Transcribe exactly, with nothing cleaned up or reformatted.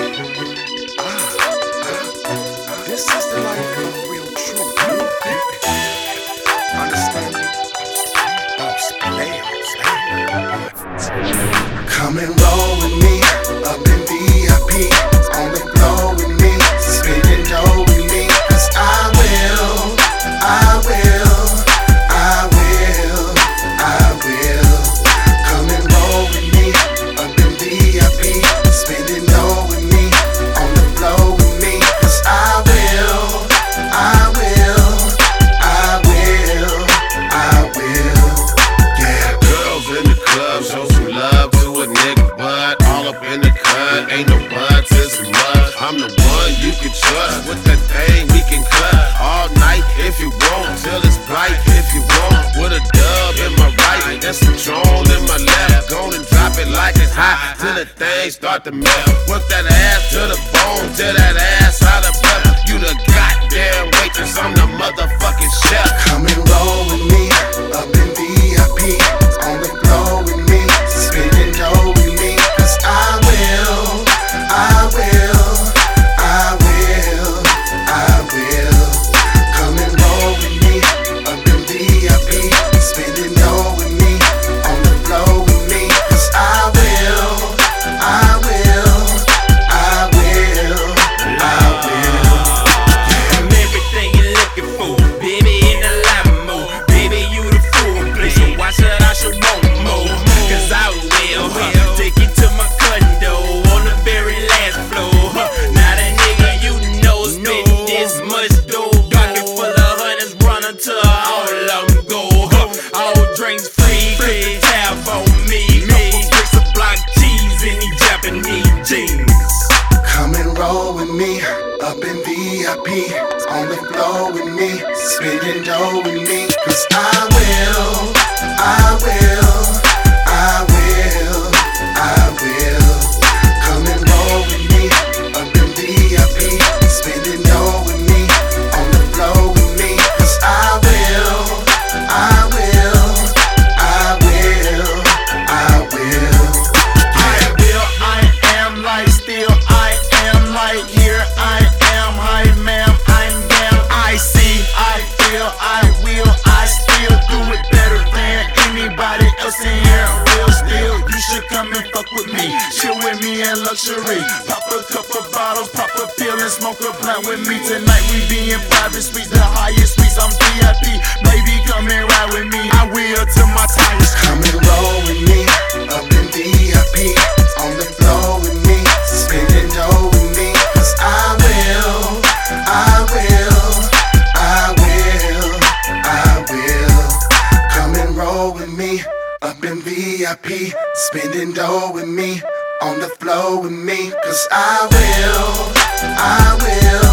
This is the life of real true understand me? Boss players, come and roll with me up in V I P, on the floor with me, spinning dough with me, 'cause I will, I will, I will, I will. Come and roll with me up in V I P, spinning dough with me, on the floor with me, 'cause I will, I will, I will, I will. Yeah. Girls in the club, show some love to a nigga, but all up in the cut, ain't no buts, it's a must. I'm the one you can trust, with that thing we can cut all night if you want, till it's bright if you want. With a dub in my right and some Patron in my left, go and drop it like it's hot till the thing start to melt. Work that ass to the bone, till that ass out of breath. You the goddamn waitress, I'm the motherfucking chef. Come and roll with me up in V I P, on the floor with me, spinning dough with me, 'cause I will, I will, I will, I will. Come and roll with me up in V I P, spinning dough with me, on the floor with me, 'cause I will, I will, I will, I will. I'm everything you're looking for, baby, in a lot of mood. Baby, you the fool, please. So why should I should want more? 'Cause I will take you to my condo on the very last floor. Not a nigga you know spend this much dough. Pocket full of hundreds, run until all of them go. All drinks free, flip the tab on me. Couple bricks of block cheese in these Japanese jeans. Come and roll with me up in V I P, on the floor with me, spinning dough with me, 'cause I will, I will, I will, I will. Come and roll with me up in V I P, spinning dough with me, on the floor with me, 'cause I will, I will, I will, I will. I will, I am like still, I am like here, I am high, ma'am, I'm damn, I see, I feel, I will, I still do it better than anybody else in here. Will still, you should come and fuck with me, chill with me in luxury, pop a couple bottles, pop a pill and smoke a blunt with me. Tonight we be in private suites, the highest suites, I'm V I P, baby come and ride with me, I will till my tires Come and roll with me up in V I P, on the floor with me, spinning dough with me, 'cause I will, I will, I will, I will. Come and roll with me up in V I P, spinning dough with me, on the floor with me, 'cause I will, I will,